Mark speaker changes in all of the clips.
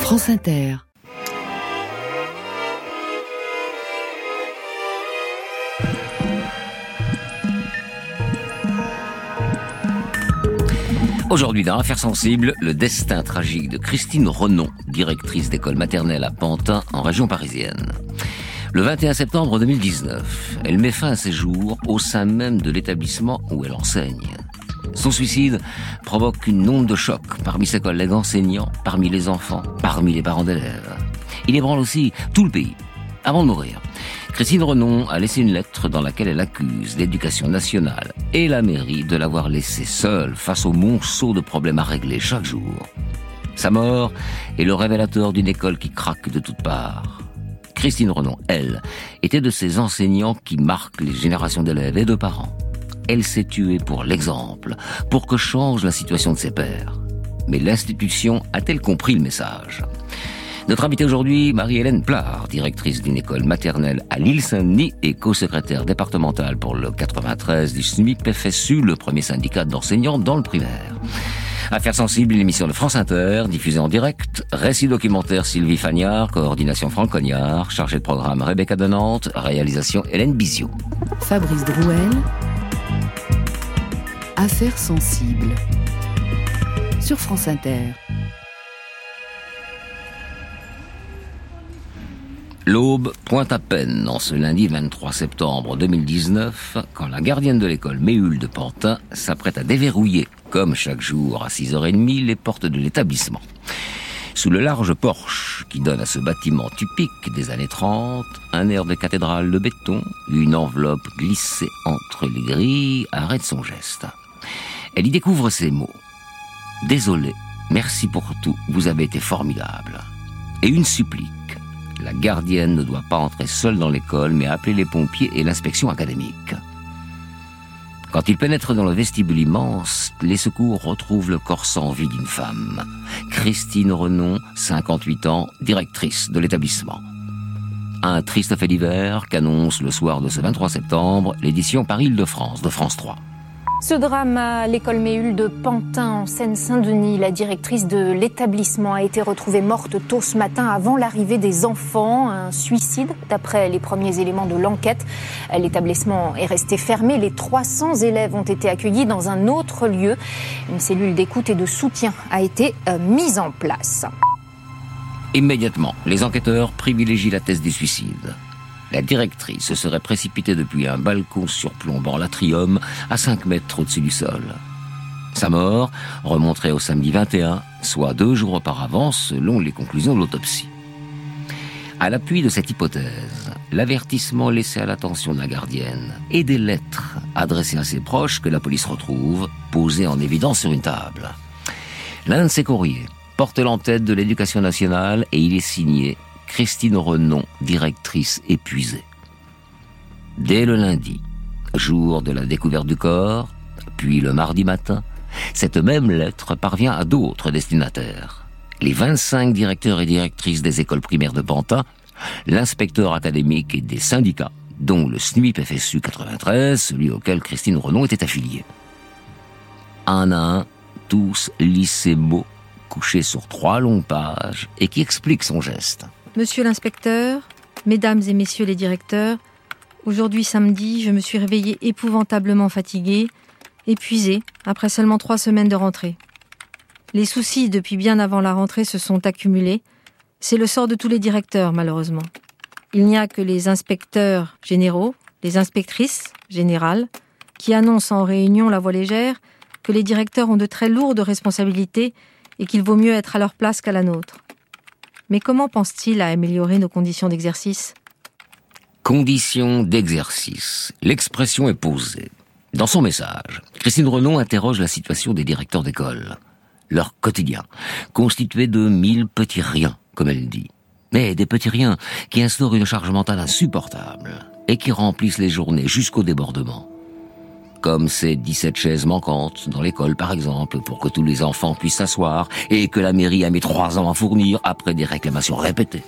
Speaker 1: France Inter.
Speaker 2: Aujourd'hui, dans Affaires sensibles, le destin tragique de Christine Renon, directrice d'école maternelle à Pantin, en région parisienne. Le 21 septembre 2019, elle met fin à ses jours au sein même de l'établissement où elle enseigne. Son suicide provoque une onde de choc parmi ses collègues enseignants, parmi les enfants, parmi les parents d'élèves. Il ébranle aussi tout le pays. Avant de mourir, Christine Renon a laissé une lettre dans laquelle elle accuse l'Éducation nationale et la mairie de l'avoir laissée seule face au monceau de problèmes à régler chaque jour. Sa mort est le révélateur d'une école qui craque de toutes parts. Christine Renon, elle, était de ces enseignants qui marquent les générations d'élèves et de parents. Elle s'est tuée pour l'exemple, pour que change la situation de ses pairs. Mais l'institution a-t-elle compris le message ? Notre invitée aujourd'hui, Marie-Hélène Plard, directrice d'une école maternelle à l'Île-Saint-Denis et co-secrétaire départementale pour le 93 du SNUIP-FSU, le premier syndicat d'enseignants dans le primaire. Affaires sensibles, une émission de France Inter, diffusée en direct, récit documentaire Sylvie Fagnard, coordination Franck Cognard, chargé de programme Rebecca de Nantes, réalisation Hélène Bizio.
Speaker 1: Fabrice Drouel, Affaires sensibles, sur France Inter.
Speaker 2: L'aube pointe à peine en ce lundi 23 septembre 2019, quand la gardienne de l'école Méhul de Pantin s'apprête à déverrouiller, comme chaque jour à 6h30, les portes de l'établissement. Sous le large porche qui donne à ce bâtiment typique des années 30, un air de cathédrale de béton, une enveloppe glissée entre les grilles, arrête son geste. Elle y découvre ces mots. « Désolé, merci pour tout, vous avez été formidable. » Et une supplique. La gardienne ne doit pas entrer seule dans l'école, mais appeler les pompiers et l'inspection académique. Quand ils pénètrent dans le vestibule immense, les secours retrouvent le corps sans vie d'une femme. Christine Renon, 58 ans, directrice de l'établissement. Un triste fait divers qu'annonce le soir de ce 23 septembre l'édition Paris-Île-de-France de France 3.
Speaker 3: Ce drame à l'école Méhul de Pantin en Seine-Saint-Denis, la directrice de l'établissement a été retrouvée morte tôt ce matin avant l'arrivée des enfants. Un suicide, d'après les premiers éléments de l'enquête. L'établissement est resté fermé. Les 300 élèves ont été accueillis dans un autre lieu. Une cellule d'écoute et de soutien a été mise en place.
Speaker 2: Immédiatement, les enquêteurs privilégient la thèse des suicides. La directrice se serait précipitée depuis un balcon surplombant l'atrium à 5 mètres au-dessus du sol. Sa mort remonterait au samedi 21, soit 2 jours auparavant, selon les conclusions de l'autopsie. À l'appui de cette hypothèse, l'avertissement laissé à l'attention de la gardienne et des lettres adressées à ses proches que la police retrouve, posées en évidence sur une table. L'un de ces courriers porte l'entête de l'Éducation nationale et il est signé Christine Renon, directrice épuisée. Dès le lundi, jour de la découverte du corps, puis le mardi matin, cette même lettre parvient à d'autres destinataires. Les 25 directeurs et directrices des écoles primaires de Pantin, l'inspecteur académique et des syndicats, dont le SNUIP-FSU 93, celui auquel Christine Renon était affiliée. Un à un, tous lisent ces mots couchés sur 3 longues pages et qui expliquent son geste.
Speaker 4: Monsieur l'inspecteur, mesdames et messieurs les directeurs, aujourd'hui samedi, je me suis réveillée épouvantablement fatiguée, épuisée, après seulement 3 semaines de rentrée. Les soucis depuis bien avant la rentrée se sont accumulés. C'est le sort de tous les directeurs, malheureusement. Il n'y a que les inspecteurs généraux, les inspectrices générales, qui annoncent en réunion la voix légère que les directeurs ont de très lourdes responsabilités et qu'il vaut mieux être à leur place qu'à la nôtre. Mais comment pense-t-il à améliorer nos conditions d'exercice ?
Speaker 2: Conditions d'exercice. L'expression est posée. Dans son message, Christine Renon interroge la situation des directeurs d'école. Leur quotidien, constitué de 1000 petits riens, comme elle dit. Mais des petits riens qui instaurent une charge mentale insupportable et qui remplissent les journées jusqu'au débordement. Comme ces 17 chaises manquantes dans l'école, par exemple, pour que tous les enfants puissent s'asseoir et que la mairie a mis 3 ans à fournir après des réclamations répétées.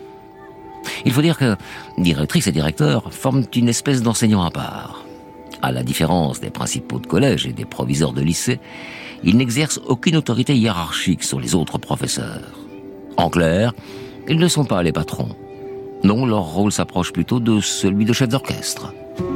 Speaker 2: Il faut dire que directrices et directeurs forment une espèce d'enseignants à part. À la différence des principaux de collège et des proviseurs de lycée, ils n'exercent aucune autorité hiérarchique sur les autres professeurs. En clair, ils ne sont pas les patrons. Non, leur rôle s'approche plutôt de celui de chef d'orchestre.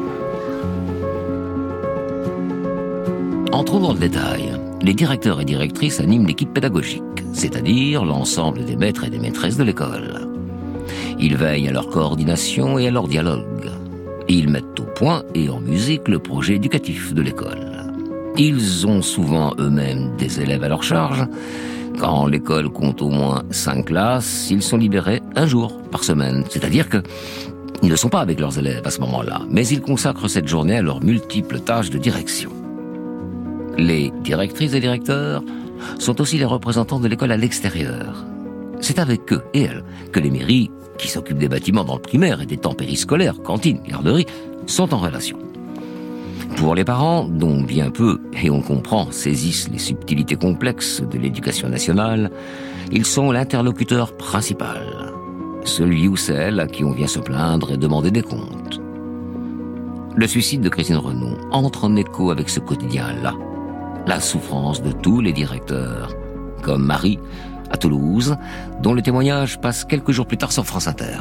Speaker 2: Entrons dans le détail. Les directeurs et directrices animent l'équipe pédagogique, c'est-à-dire l'ensemble des maîtres et des maîtresses de l'école. Ils veillent à leur coordination et à leur dialogue. Ils mettent au point et en musique le projet éducatif de l'école. Ils ont souvent eux-mêmes des élèves à leur charge. Quand l'école compte au moins 5 classes, ils sont libérés 1 jour par semaine. C'est-à-dire que ils ne sont pas avec leurs élèves à ce moment-là, mais ils consacrent cette journée à leurs multiples tâches de direction. Les directrices et directeurs sont aussi les représentants de l'école à l'extérieur. C'est avec eux et elles que les mairies, qui s'occupent des bâtiments dans le primaire et des temps périscolaires, cantines, garderies, sont en relation. Pour les parents, dont bien peu, et on comprend, saisissent les subtilités complexes de l'éducation nationale, ils sont l'interlocuteur principal, celui ou celle à qui on vient se plaindre et demander des comptes. Le suicide de Christine Renon entre en écho avec ce quotidien-là, la souffrance de tous les directeurs, comme Marie, à Toulouse, dont le témoignage passe quelques jours plus tard sur France Inter.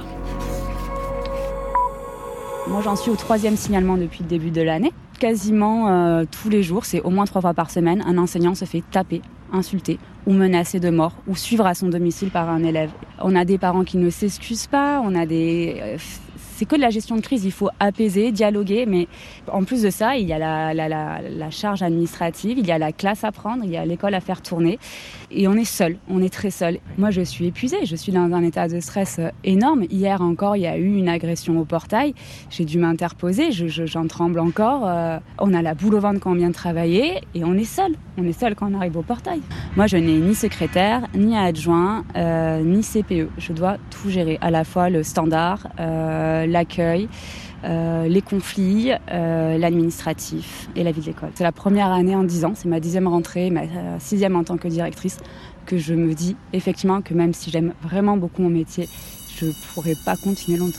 Speaker 5: Moi, j'en suis au 3e signalement depuis le début de l'année. Quasiment tous les jours, c'est au moins 3 fois par semaine, un enseignant se fait taper, insulter ou menacer de mort ou suivre à son domicile par un élève. On a des parents qui ne s'excusent pas, c'est que de la gestion de crise, il faut apaiser, dialoguer, mais en plus de ça, il y a la charge administrative, il y a la classe à prendre, il y a l'école à faire tourner, et on est seul, on est très seul. Moi, je suis épuisée, je suis dans un état de stress énorme. Hier encore, il y a eu une agression au portail, j'ai dû m'interposer, j'en tremble encore. On a la boule au ventre quand on vient de travailler, et on est seul quand on arrive au portail. Moi, je n'ai ni secrétaire, ni adjoint, ni CPE. Je dois tout gérer, à la fois le standard, l'accueil, les conflits, l'administratif et la vie de l'école. C'est la première année en 10 ans, c'est ma 10e rentrée, ma 6e en tant que directrice, que je me dis effectivement que même si j'aime vraiment beaucoup mon métier, je ne pourrais pas continuer longtemps.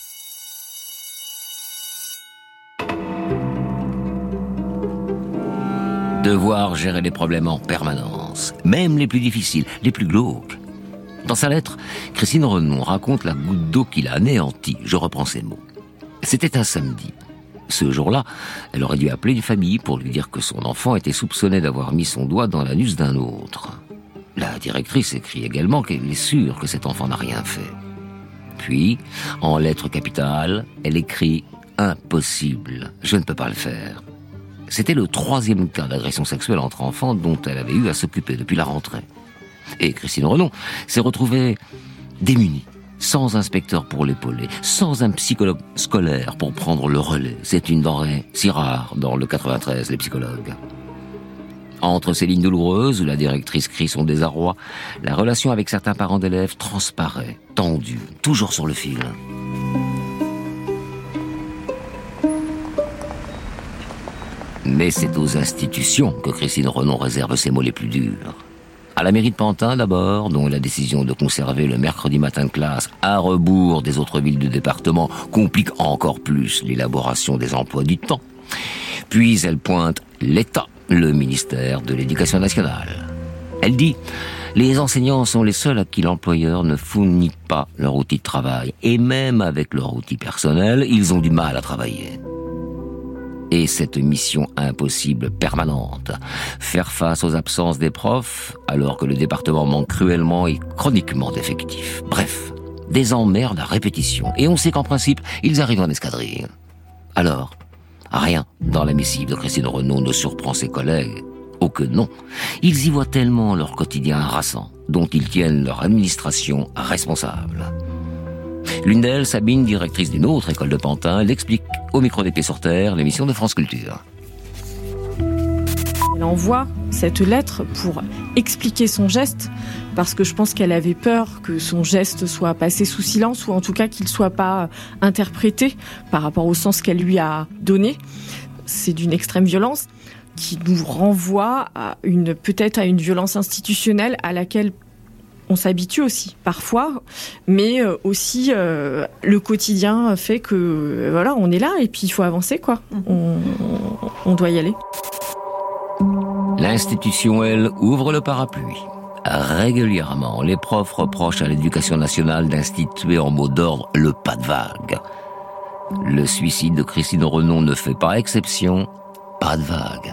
Speaker 2: Devoir gérer les problèmes en permanence, même les plus difficiles, les plus glauques. Dans sa lettre, Christine Renon raconte la goutte d'eau qui l'a anéantie. Je reprends ses mots. C'était un samedi. Ce jour-là, elle aurait dû appeler une famille pour lui dire que son enfant était soupçonné d'avoir mis son doigt dans l'anus d'un autre. La directrice écrit également qu'elle est sûre que cet enfant n'a rien fait. Puis, en lettres capitales, elle écrit « Impossible, je ne peux pas le faire ». C'était le 3e cas d'agression sexuelle entre enfants dont elle avait eu à s'occuper depuis la rentrée. Et Christine Renon s'est retrouvée démunie, sans inspecteur pour l'épauler, sans un psychologue scolaire pour prendre le relais. C'est une denrée si rare dans le 93, les psychologues. Entre ces lignes douloureuses où la directrice crie son désarroi, la relation avec certains parents d'élèves transparaît, tendue, toujours sur le fil. Mais c'est aux institutions que Christine Renon réserve ses mots les plus durs. À la mairie de Pantin d'abord, dont la décision de conserver le mercredi matin de classe à rebours des autres villes du département complique encore plus l'élaboration des emplois du temps. Puis elle pointe l'État, le ministère de l'Éducation nationale. Elle dit « Les enseignants sont les seuls à qui l'employeur ne fournit pas leur outil de travail. Et même avec leur outil personnel, ils ont du mal à travailler. » Et cette mission impossible permanente, faire face aux absences des profs alors que le département manque cruellement et chroniquement d'effectifs. Bref, des emmerdes à répétition. Et on sait qu'en principe, ils arrivent en escadrille. Alors, rien dans la missive de Christine Renon ne surprend ses collègues. Oh que non, ils y voient tellement leur quotidien harassant, dont ils tiennent leur administration responsable. L'une d'elles, Sabine, directrice d'une autre école de Pantin, l'explique au micro des Pieds sur Terre, l'émission de France Culture.
Speaker 6: Elle envoie cette lettre pour expliquer son geste, parce que je pense qu'elle avait peur que son geste soit passé sous silence, ou en tout cas qu'il ne soit pas interprété par rapport au sens qu'elle lui a donné. C'est d'une extrême violence qui nous renvoie peut-être à une violence institutionnelle à laquelle on s'habitue aussi, parfois, mais aussi le quotidien fait que voilà, on est là et puis il faut avancer, quoi. On doit y aller.
Speaker 2: L'institution, elle, ouvre le parapluie. Régulièrement, les profs reprochent à l'Éducation nationale d'instituer en mot d'ordre le pas de vague. Le suicide de Christine Renon ne fait pas exception, pas de vague.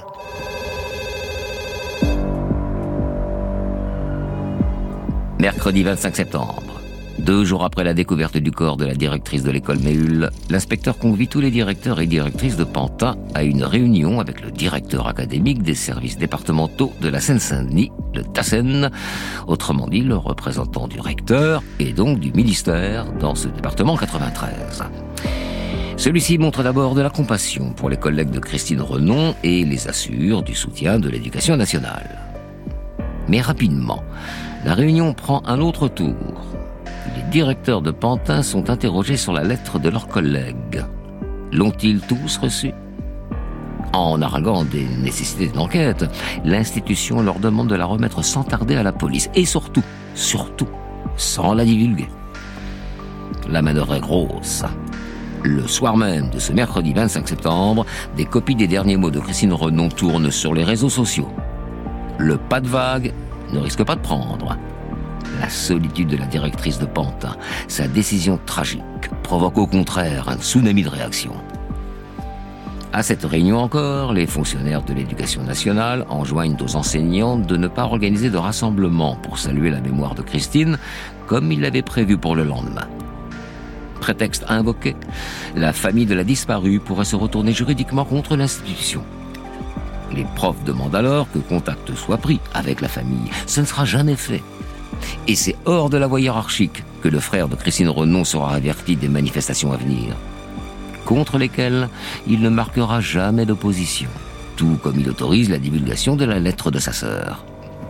Speaker 2: Mercredi 25 septembre. 2 jours après la découverte du corps de la directrice de l'école Méhul, l'inspecteur convie tous les directeurs et directrices de Pantin à une réunion avec le directeur académique des services départementaux de la Seine-Saint-Denis, le TACEN, autrement dit le représentant du recteur et donc du ministère dans ce département 93. Celui-ci montre d'abord de la compassion pour les collègues de Christine Renon et les assure du soutien de l'Éducation nationale. Mais rapidement, la réunion prend un autre tour. Les directeurs de Pantin sont interrogés sur la lettre de leurs collègues. L'ont-ils tous reçue ? En arguant des nécessités d'enquête, l'institution leur demande de la remettre sans tarder à la police. Et surtout, sans la divulguer. La manœuvre est grosse. Le soir même de ce mercredi 25 septembre, des copies des derniers mots de Christine Renon tournent sur les réseaux sociaux. Le pas de vague ne risque pas de prendre. La solitude de la directrice de Pantin, sa décision tragique, provoque au contraire un tsunami de réactions. À cette réunion encore, les fonctionnaires de l'Éducation nationale enjoignent aux enseignantes de ne pas organiser de rassemblement pour saluer la mémoire de Christine, comme ils l'avaient prévu pour le lendemain. Prétexte invoqué, la famille de la disparue pourrait se retourner juridiquement contre l'institution. Les profs demandent alors que contact soit pris avec la famille. Ce ne sera jamais fait. Et c'est hors de la voie hiérarchique que le frère de Christine Renon sera averti des manifestations à venir, contre lesquelles il ne marquera jamais d'opposition, tout comme il autorise la divulgation de la lettre de sa sœur.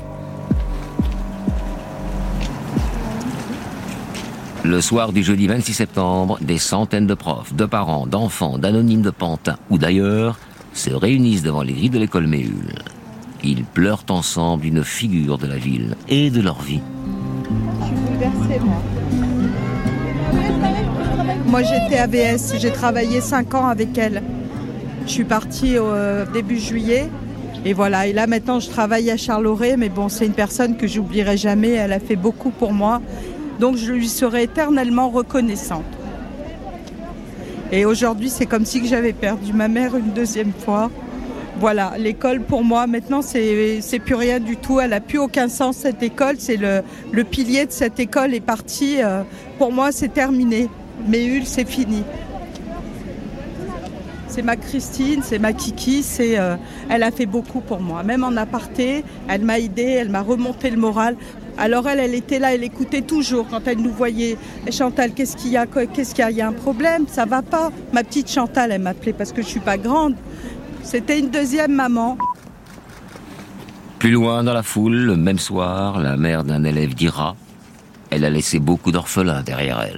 Speaker 2: Le soir du jeudi 26 septembre, des centaines de profs, de parents, d'enfants, d'anonymes de Pantin ou d'ailleurs se réunissent devant les grilles de l'école Méhul. Ils pleurent ensemble une figure de la ville et de leur vie.
Speaker 7: Je suis bouleversée, moi. Moi, j'étais AVS. J'ai travaillé 5 ans avec elle. Je suis partie au début juillet. Et voilà. Et là, maintenant, je travaille à Charleroi. Mais bon, c'est une personne que j'oublierai jamais. Elle a fait beaucoup pour moi. Donc, je lui serai éternellement reconnaissante. Et aujourd'hui, c'est comme si j'avais perdu ma mère une deuxième fois. Voilà, l'école pour moi maintenant c'est plus rien du tout, elle n'a plus aucun sens cette école, c'est le pilier de cette école est parti, pour moi c'est terminé, Méhul c'est fini. C'est ma Christine, c'est ma Kiki, elle a fait beaucoup pour moi, même en aparté, elle m'a aidée, elle m'a remonté le moral. Alors elle était là, elle écoutait toujours quand elle nous voyait. Chantal, qu'est-ce qu'il y a, il y a un problème, ça va pas. Ma petite Chantal, elle m'appelait parce que je suis pas grande. C'était une deuxième maman.
Speaker 2: Plus loin dans la foule, le même soir, la mère d'un élève dira « Elle a laissé beaucoup d'orphelins derrière elle ».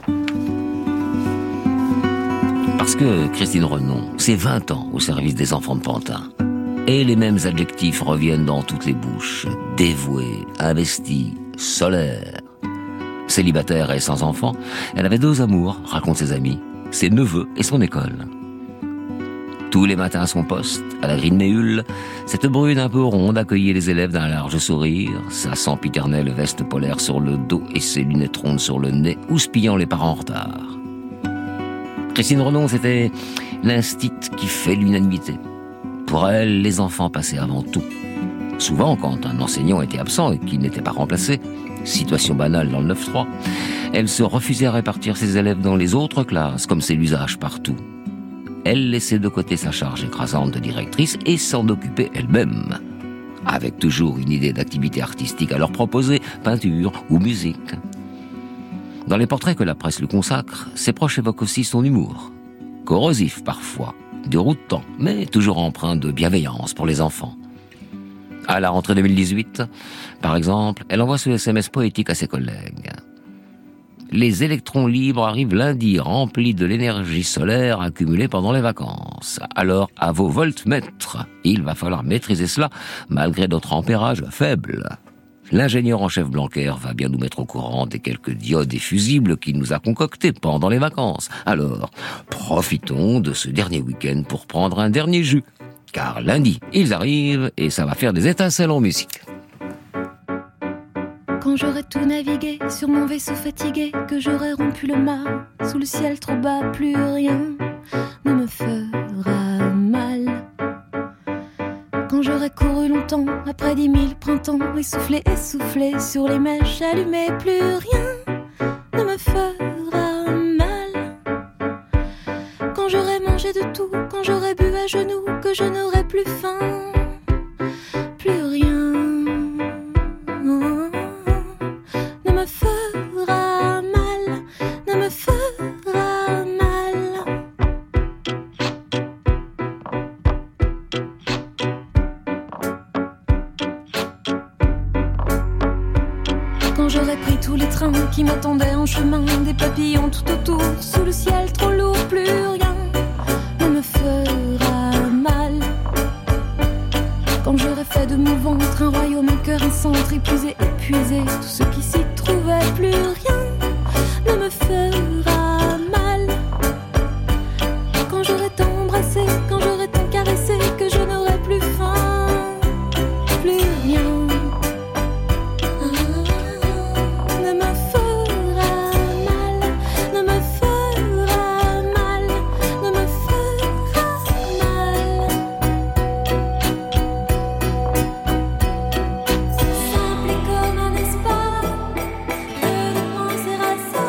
Speaker 2: Parce que Christine Renon, c'est 20 ans au service des enfants de Pantin. Et les mêmes adjectifs reviennent dans toutes les bouches. Dévouée, investie, solaire. Célibataire et sans enfant, elle avait 2 amours, racontent ses amis, ses neveux et son école. Tous les matins à son poste, à la grille de Méhul, cette brune un peu ronde accueillait les élèves d'un large sourire, sa sempiternelle veste polaire sur le dos et ses lunettes rondes sur le nez, houspillant les parents en retard. Christine Renon, c'était l'instit qui fait l'unanimité. Pour elle, les enfants passaient avant tout. Souvent, quand un enseignant était absent et qu'il n'était pas remplacé, situation banale dans le 9-3, elle se refusait à répartir ses élèves dans les autres classes, comme c'est l'usage partout. Elle laissait de côté sa charge écrasante de directrice et s'en occupait elle-même, avec toujours une idée d'activité artistique à leur proposer, peinture ou musique. Dans les portraits que la presse lui consacre, ses proches évoquent aussi son humour, corrosif parfois, déroutant, mais toujours empreint de bienveillance pour les enfants. À la rentrée 2018, par exemple, elle envoie ce SMS poétique à ses collègues. Les électrons libres arrivent lundi, remplis de l'énergie solaire accumulée pendant les vacances. Alors, à vos voltmètres, il va falloir maîtriser cela, malgré notre ampérage faible. L'ingénieur en chef Blanquer va bien nous mettre au courant des quelques diodes et fusibles qu'il nous a concoctés pendant les vacances. Alors, profitons de ce dernier week-end pour prendre un dernier jus. Car lundi, ils arrivent et ça va faire des étincelles en musique.
Speaker 8: Quand j'aurai tout navigué sur mon vaisseau fatigué, que j'aurai rompu le mât sous le ciel trop bas, plus rien ne me fera mal. Quand j'aurai couru longtemps après 10 000 printemps, essoufflé sur les mèches allumées, plus rien ne me fera mal. Quand j'aurai mangé de tout, quand j'aurai bu à genoux, que je n'aurai plus faim, plus rien ne me fera mal, ne me fera mal. Quand j'aurai pris tous les trains qui m'attendaient en chemin, des papillons tout autour, sous le ciel trop lourd, plus rien ne me fera mal. Quand j'aurai fait de mon ventre un royaume, un cœur, un centre, épuisé, tout ce qui s'y trouvait, plus rien ne me fera mal. Quand j'aurai tant embrassé, quand j'aurai tant caressé, que je n'aurai plus faim, plus rien ne me fera mal, ne me fera mal, ne me fera mal. Simple comme un espoir de penser à ça.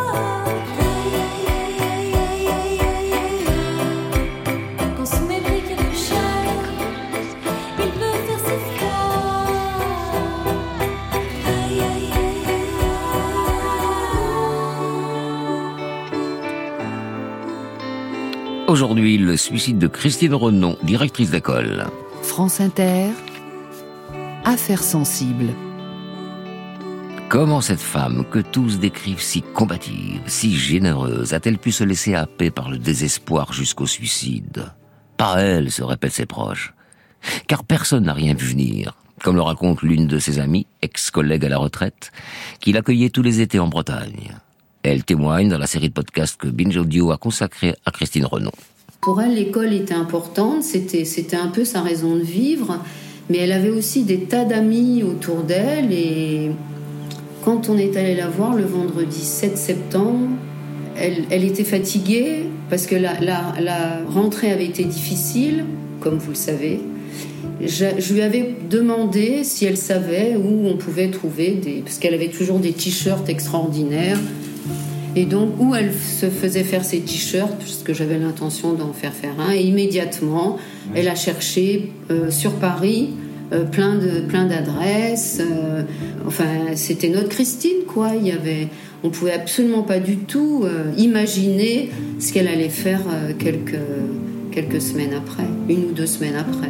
Speaker 8: Quand sous mes briques de chair, il peut faire si froid.
Speaker 2: Aujourd'hui, le suicide de Christine Renon, directrice d'école.
Speaker 1: France Inter, Affaires sensibles.
Speaker 2: Comment cette femme, que tous décrivent si combative, si généreuse, a-t-elle pu se laisser happer par le désespoir jusqu'au suicide? Pas elle, se répètent ses proches. Car personne n'a rien vu venir, comme le raconte l'une de ses amies, ex-collègue à la retraite, qui l'accueillait tous les étés en Bretagne. Elle témoigne dans la série de podcasts que Binge Audio a consacrée à Christine Renon.
Speaker 9: Pour elle, l'école était importante, c'était un peu sa raison de vivre, mais elle avait aussi des tas d'amis autour d'elle, et quand on est allé la voir le vendredi 7 septembre, elle était fatiguée parce que la rentrée avait été difficile, comme vous le savez. Je lui avais demandé si elle savait où on pouvait trouver parce qu'elle avait toujours des t-shirts extraordinaires. Et donc, où elle se faisait faire ses t-shirts, puisque j'avais l'intention d'en faire un, et immédiatement, elle a cherché sur Paris plein d'adresses. Enfin, c'était notre Christine, quoi. On pouvait absolument pas du tout imaginer ce qu'elle allait faire quelques semaines après, 1 ou 2 semaines après.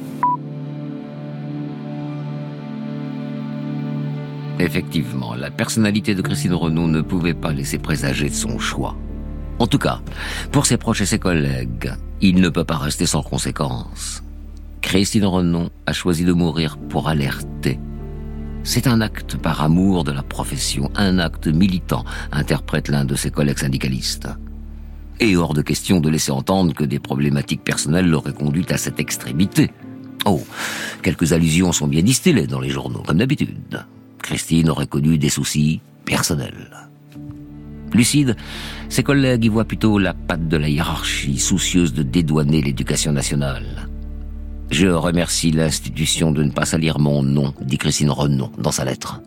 Speaker 2: Effectivement, la personnalité de Christine Renon ne pouvait pas laisser présager de son choix. En tout cas, pour ses proches et ses collègues, il ne peut pas rester sans conséquences. Christine Renon a choisi de mourir pour alerter. C'est un acte par amour de la profession, un acte militant, interprète l'un de ses collègues syndicalistes. Et hors de question de laisser entendre que des problématiques personnelles l'auraient conduite à cette extrémité. Oh, quelques allusions sont bien distillées dans les journaux, comme d'habitude. Christine aurait connu des soucis personnels. Lucide, ses collègues y voient plutôt la patte de la hiérarchie, soucieuse de dédouaner l'éducation nationale. « Je remercie l'institution de ne pas salir mon nom », dit Christine Renon dans sa lettre.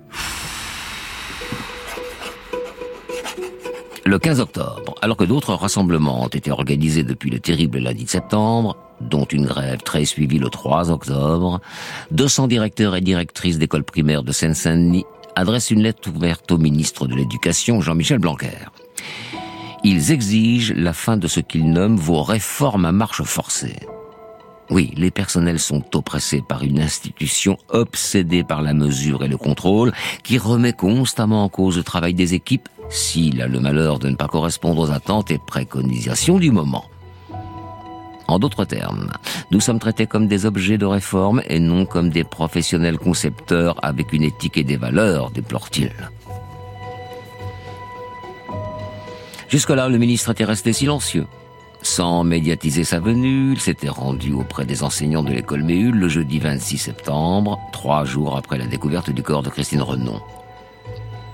Speaker 2: Le 15 octobre, alors que d'autres rassemblements ont été organisés depuis le terrible lundi de septembre, dont une grève très suivie le 3 octobre, 200 directeurs et directrices d'écoles primaires de Seine-Saint-Denis adressent une lettre ouverte au ministre de l'Éducation, Jean-Michel Blanquer. Ils exigent la fin de ce qu'ils nomment vos réformes à marche forcée. Oui, les personnels sont oppressés par une institution obsédée par la mesure et le contrôle, qui remet constamment en cause le travail des équipes s'il a le malheur de ne pas correspondre aux attentes et préconisations du moment. En d'autres termes, nous sommes traités comme des objets de réforme et non comme des professionnels concepteurs avec une éthique et des valeurs, déplore-t-il. Jusque-là, le ministre était resté silencieux. Sans médiatiser sa venue, il s'était rendu auprès des enseignants de l'école Méhul le jeudi 26 septembre, 3 jours après la découverte du corps de Christine Renon.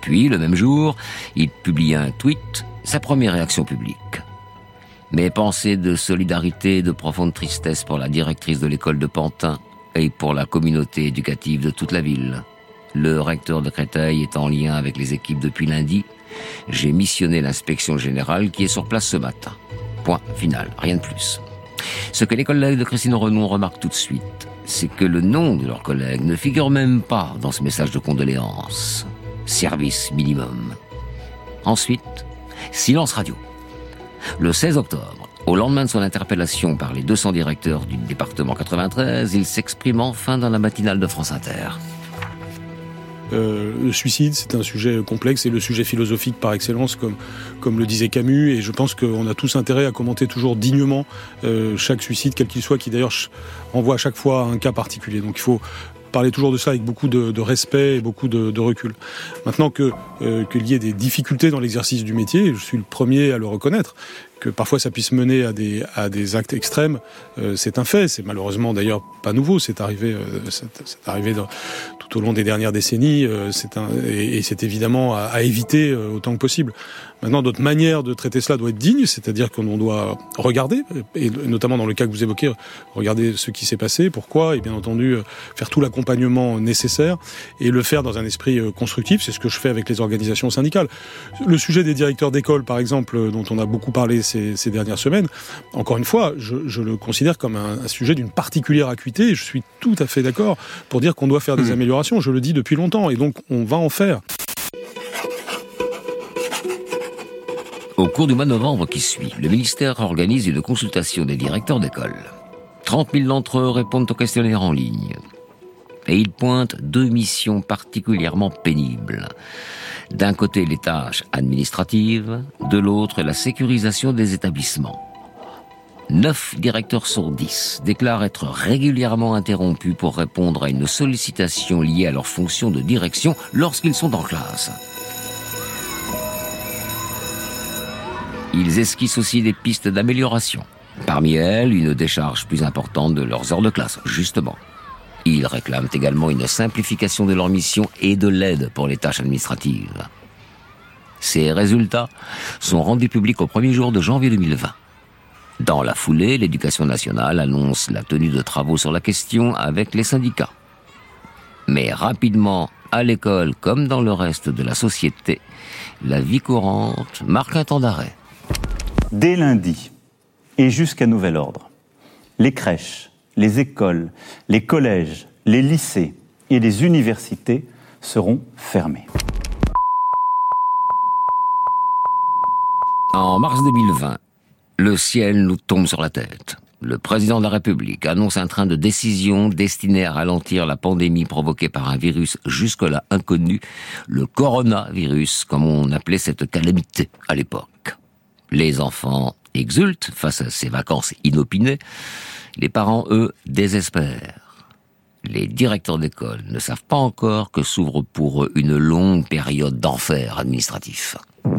Speaker 2: Puis, le même jour, il publie un tweet, sa première réaction publique. Mes pensées de solidarité et de profonde tristesse pour la directrice de l'école de Pantin et pour la communauté éducative de toute la ville. Le recteur de Créteil est en lien avec les équipes depuis lundi. J'ai missionné l'inspection générale qui est sur place ce matin. Point final, rien de plus. Ce que les collègues de Christine Renon remarquent tout de suite, c'est que le nom de leurs collègues ne figure même pas dans ce message de condoléances. Service minimum. Ensuite, silence radio. Le 16 octobre, au lendemain de son interpellation par les 200 directeurs du département 93, il s'exprime enfin dans la matinale de France Inter.
Speaker 10: Le suicide, c'est un sujet complexe et le sujet philosophique par excellence, comme le disait Camus, et je pense qu'on a tous intérêt à commenter toujours dignement chaque suicide, quel qu'il soit, qui d'ailleurs renvoie à chaque fois à un cas particulier. Donc il faut parler toujours de ça avec beaucoup de respect et beaucoup de recul. Maintenant qu'il y ait des difficultés dans l'exercice du métier, je suis le premier à le reconnaître, que parfois ça puisse mener à des actes extrêmes, c'est un fait. C'est malheureusement d'ailleurs pas nouveau, c'est arrivé tout au long des dernières décennies, et c'est évidemment à éviter autant que possible. Maintenant, notre manière de traiter cela doit être digne, c'est-à-dire qu'on doit regarder, et notamment dans le cas que vous évoquez, regarder ce qui s'est passé, pourquoi, et bien entendu faire tout l'accompagnement nécessaire, et le faire dans un esprit constructif. C'est ce que je fais avec les organisations syndicales. Le sujet des directeurs d'école, par exemple, dont on a beaucoup parlé ces dernières semaines, encore une fois, je le considère comme un sujet d'une particulière acuité, et je suis tout à fait d'accord pour dire qu'on doit faire des améliorations. Je le dis depuis longtemps, et donc on va en faire.
Speaker 2: Au cours du mois de novembre qui suit, le ministère organise une consultation des directeurs d'école. 30 000 d'entre eux répondent au questionnaire en ligne. Et ils pointent 2 missions particulièrement pénibles. D'un côté, les tâches administratives, de l'autre, la sécurisation des établissements. 9 directeurs sur 10 déclarent être régulièrement interrompus pour répondre à une sollicitation liée à leur fonction de direction lorsqu'ils sont en classe. Ils esquissent aussi des pistes d'amélioration. Parmi elles, une décharge plus importante de leurs heures de classe, justement. Ils réclament également une simplification de leur mission et de l'aide pour les tâches administratives. Ces résultats sont rendus publics au premier jour de janvier 2020. Dans la foulée, l'Éducation nationale annonce la tenue de travaux sur la question avec les syndicats. Mais rapidement, à l'école comme dans le reste de la société, la vie courante marque un temps d'arrêt.
Speaker 11: Dès lundi et jusqu'à nouvel ordre, les crèches, les écoles, les collèges, les lycées et les universités seront fermés.
Speaker 2: En mars 2020, le ciel nous tombe sur la tête. Le président de la République annonce un train de décision destiné à ralentir la pandémie provoquée par un virus jusque-là inconnu, le coronavirus, comme on appelait cette calamité à l'époque. Les enfants exultent face à ces vacances inopinées. Les parents, eux, désespèrent. Les directeurs d'école ne savent pas encore que s'ouvre pour eux une longue période d'enfer administratif.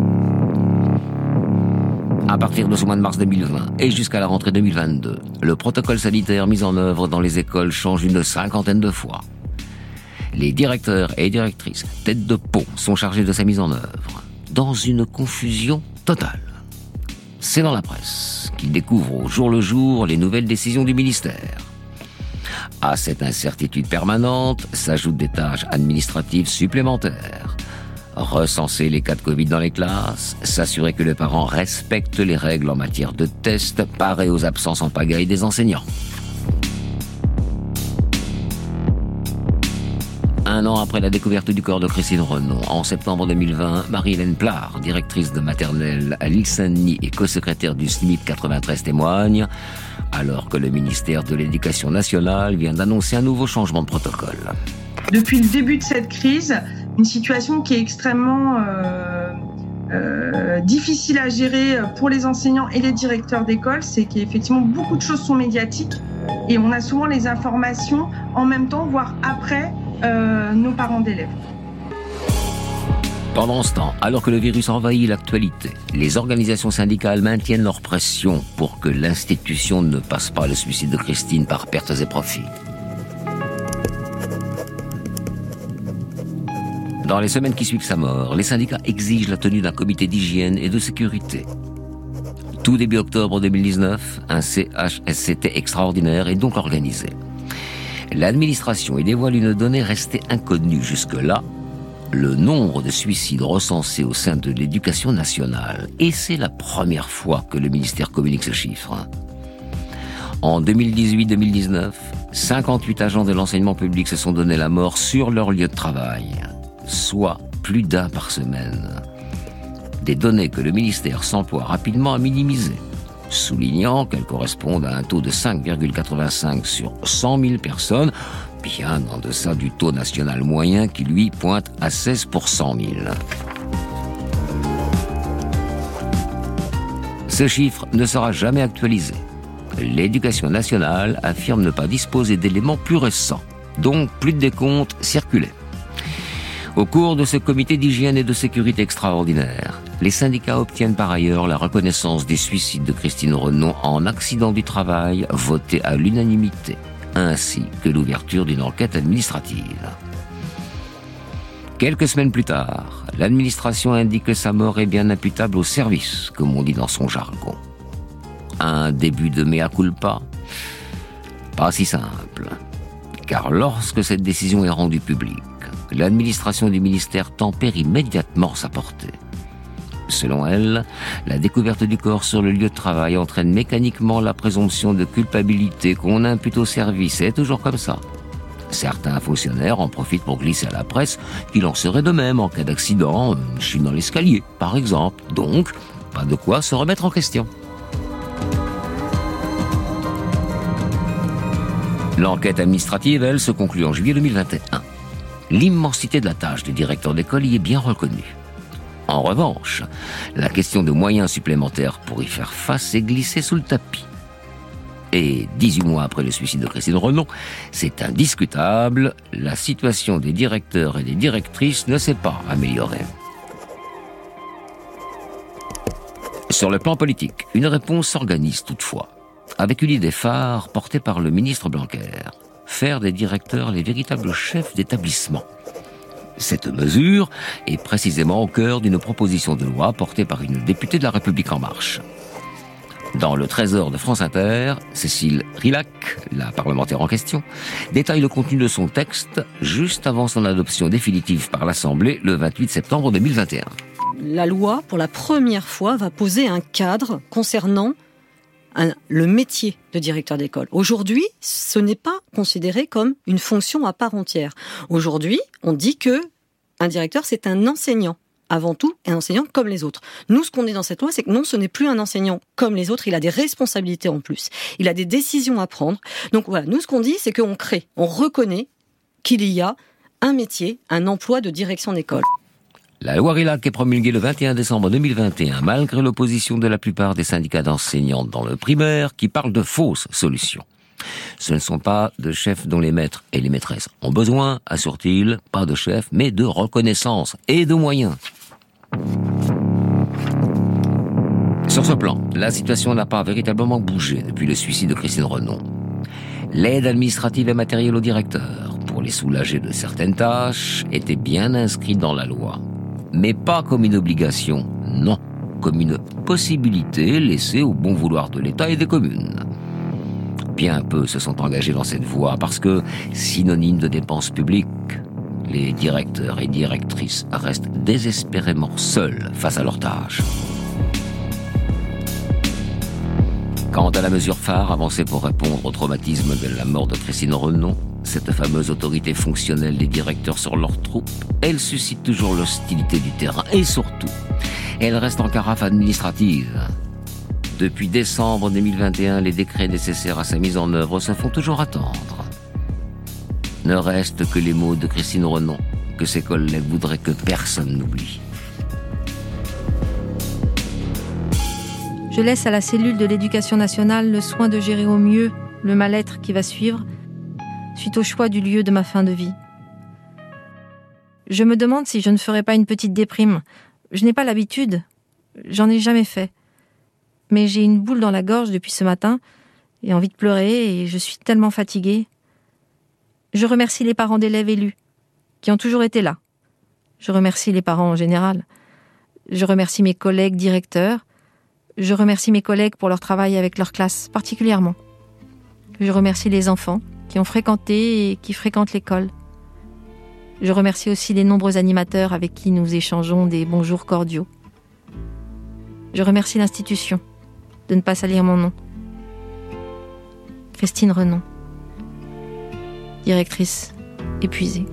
Speaker 2: À partir de ce mois de mars 2020 et jusqu'à la rentrée 2022, le protocole sanitaire mis en œuvre dans les écoles change une 50aine de fois. Les directeurs et directrices, têtes de pont, sont chargés de sa mise en œuvre, dans une confusion totale. C'est dans la presse qu'ils découvrent au jour le jour les nouvelles décisions du ministère. À cette incertitude permanente s'ajoutent des tâches administratives supplémentaires. Recenser les cas de Covid dans les classes, s'assurer que les parents respectent les règles en matière de tests, parer aux absences en pagaille des enseignants. Un an après la découverte du corps de Christine Renon, en septembre 2020, Marie-Hélène Plard, directrice de maternelle à l'île Saint-Denis et co-secrétaire du SNIP 93 témoigne, alors que le ministère de l'Éducation nationale vient d'annoncer un nouveau changement de protocole.
Speaker 12: Depuis le début de cette crise, une situation qui est extrêmement difficile à gérer pour les enseignants et les directeurs d'école, c'est qu'effectivement beaucoup de choses sont médiatiques et on a souvent les informations en même temps, voire après nos parents d'élèves.
Speaker 2: Pendant ce temps, alors que le virus envahit l'actualité, les organisations syndicales maintiennent leur pression pour que l'institution ne passe pas le suicide de Christine par pertes et profits. Dans les semaines qui suivent sa mort, les syndicats exigent la tenue d'un comité d'hygiène et de sécurité. Tout début octobre 2019, un CHSCT extraordinaire est donc organisé. L'administration y dévoile une donnée restée inconnue jusque-là, le nombre de suicides recensés au sein de l'Éducation nationale. Et c'est la première fois que le ministère communique ce chiffre. En 2018-2019, 58 agents de l'enseignement public se sont donné la mort sur leur lieu de travail, soit plus d'un par semaine. Des données que le ministère s'emploie rapidement à minimiser, soulignant qu'elles correspondent à un taux de 5,85 sur 100 000 personnes, bien en deçà du taux national moyen qui, lui, pointe à 16 pour 100 000. Ce chiffre ne sera jamais actualisé. L'Éducation nationale affirme ne pas disposer d'éléments plus récents, donc plus de décomptes circulaient. Au cours de ce comité d'hygiène et de sécurité extraordinaire, les syndicats obtiennent par ailleurs la reconnaissance des suicides de Christine Renon en accident du travail voté à l'unanimité, ainsi que l'ouverture d'une enquête administrative. Quelques semaines plus tard, l'administration indique que sa mort est bien imputable au service, comme on dit dans son jargon. Un début de mea culpa? Pas si simple, car lorsque cette décision est rendue publique, l'administration du ministère tempère immédiatement sa portée. Selon elle, la découverte du corps sur le lieu de travail entraîne mécaniquement la présomption de culpabilité qu'on impute au service. C'est toujours comme ça. Certains fonctionnaires en profitent pour glisser à la presse qu'il en serait de même en cas d'accident, une chute dans l'escalier, par exemple. Donc, pas de quoi se remettre en question. L'enquête administrative, elle, se conclut en juillet 2021. L'immensité de la tâche du directeur d'école y est bien reconnue. En revanche, la question de moyens supplémentaires pour y faire face est glissée sous le tapis. Et 18 mois après le suicide de Christine Renon, c'est indiscutable, la situation des directeurs et des directrices ne s'est pas améliorée. Sur le plan politique, une réponse s'organise toutefois, avec une idée phare portée par le ministre Blanquer. Faire des directeurs les véritables chefs d'établissement. Cette mesure est précisément au cœur d'une proposition de loi portée par une députée de La République En Marche. Dans le Trésor de France Inter, Cécile Rilhac, la parlementaire en question, détaille le contenu de son texte juste avant son adoption définitive par l'Assemblée le 28 septembre 2021.
Speaker 13: La loi, pour la première fois, va poser un cadre concernant le métier de directeur d'école. Aujourd'hui, ce n'est pas considéré comme une fonction à part entière. Aujourd'hui, on dit que un directeur, c'est un enseignant. Avant tout, un enseignant comme les autres. Nous, ce qu'on dit dans cette loi, c'est que non, ce n'est plus un enseignant comme les autres. Il a des responsabilités en plus. Il a des décisions à prendre. Donc voilà, nous, ce qu'on dit, c'est qu'on crée, on reconnaît qu'il y a un métier, un emploi de direction d'école.
Speaker 2: La loi Rilhac est promulguée le 21 décembre 2021, malgré l'opposition de la plupart des syndicats d'enseignantes dans le primaire, qui parlent de fausses solutions. Ce ne sont pas de chefs dont les maîtres et les maîtresses ont besoin, assure-t-il, pas de chefs, mais de reconnaissance et de moyens. Sur ce plan, la situation n'a pas véritablement bougé depuis le suicide de Christine Renon. L'aide administrative et matérielle aux directeurs, pour les soulager de certaines tâches, était bien inscrite dans la loi. Mais pas comme une obligation, non, comme une possibilité laissée au bon vouloir de l'État et des communes. Bien peu se sont engagés dans cette voie parce que, synonyme de dépenses publiques, les directeurs et directrices restent désespérément seuls face à leurs tâches. Quant à la mesure phare avancée pour répondre au traumatisme de la mort de Christine Renon, cette fameuse autorité fonctionnelle des directeurs sur leurs troupes, elle suscite toujours l'hostilité du terrain et surtout, elle reste en carafe administrative. Depuis décembre 2021, les décrets nécessaires à sa mise en œuvre se font toujours attendre. Ne reste que les mots de Christine Renon, que ses collègues voudraient que personne n'oublie.
Speaker 4: Je laisse à la cellule de l'éducation nationale le soin de gérer au mieux le mal-être qui va suivre, suite au choix du lieu de ma fin de vie. Je me demande si je ne ferai pas une petite déprime. Je n'ai pas l'habitude, j'en ai jamais fait. Mais j'ai une boule dans la gorge depuis ce matin, et envie de pleurer, et je suis tellement fatiguée. Je remercie les parents d'élèves élus, qui ont toujours été là. Je remercie les parents en général. Je remercie mes collègues directeurs. Je remercie mes collègues pour leur travail avec leur classe, particulièrement. Je remercie les enfants qui ont fréquenté et qui fréquentent l'école. Je remercie aussi les nombreux animateurs avec qui nous échangeons des bonjours cordiaux. Je remercie l'institution de ne pas salir mon nom. Christine Renon, directrice épuisée.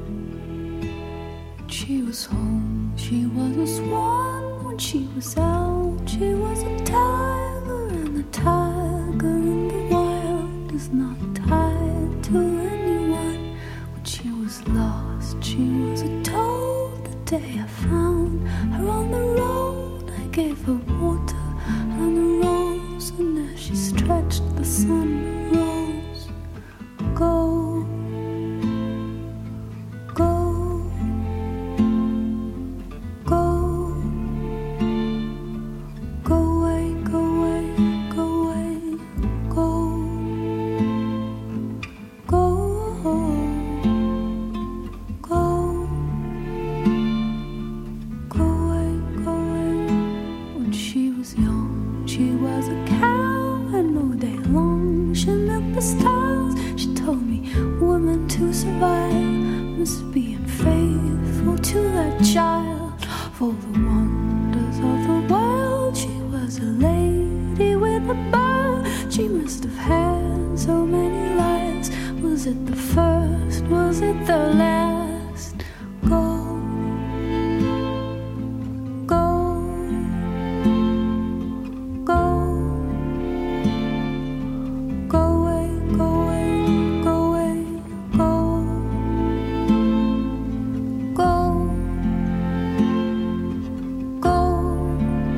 Speaker 8: She was home, she was a swan. When she was out, she was a tiger. And the tiger in the wild is not tied to anyone. When she was lost, she was a toad. The day I found her on the road, I gave her water and a rose. And as she stretched, the sun rose. Go, go, go, go away, go away, go away, go, go, go, go away, go away. When she was young, she was a cow, and all day long she milked the stars. She told me women to survive must be unfaithful to their child. For the wonders of the world, she was a lady with a bow. She must have had so many lives. Was it the first? Was it the last? Go, go, go, go away, go away, go away, go, go, go,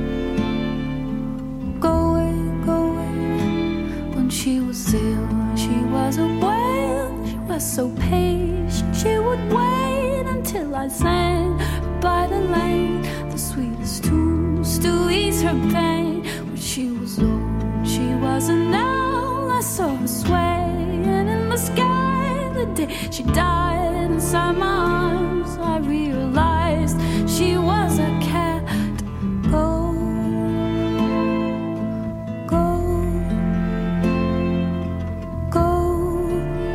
Speaker 8: go away, go away. When she was ill, she was a whale. She was so patient, she would wait until I sang by the lane the sweetest tunes to ease her pain. When she was old, she was an owl. I saw her swaying in the sky the day she died inside my arms. I realized she was a cat. Go, go, go,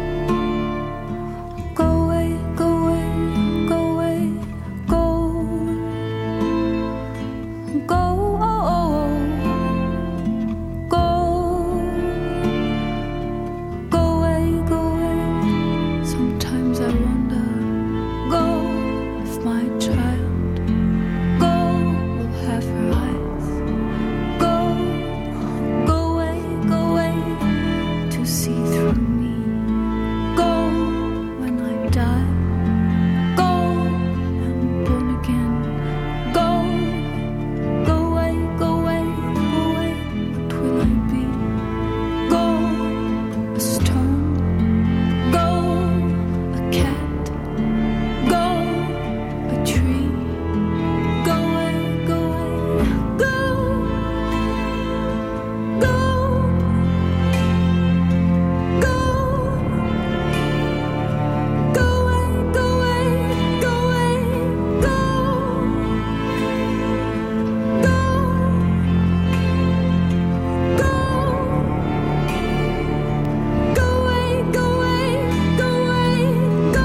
Speaker 8: go away, go away, go away, go, go, go, go away, go away. Sometimes I wonder, go if my child, go will have her eyes, go away to see through me, go when I die, go and born again, go away, go away, go away, what will I be? Go a stone, go a cat, go a tree, go away, go away, go, go, go, go away, go away, go away, go, away, go away, go away, go,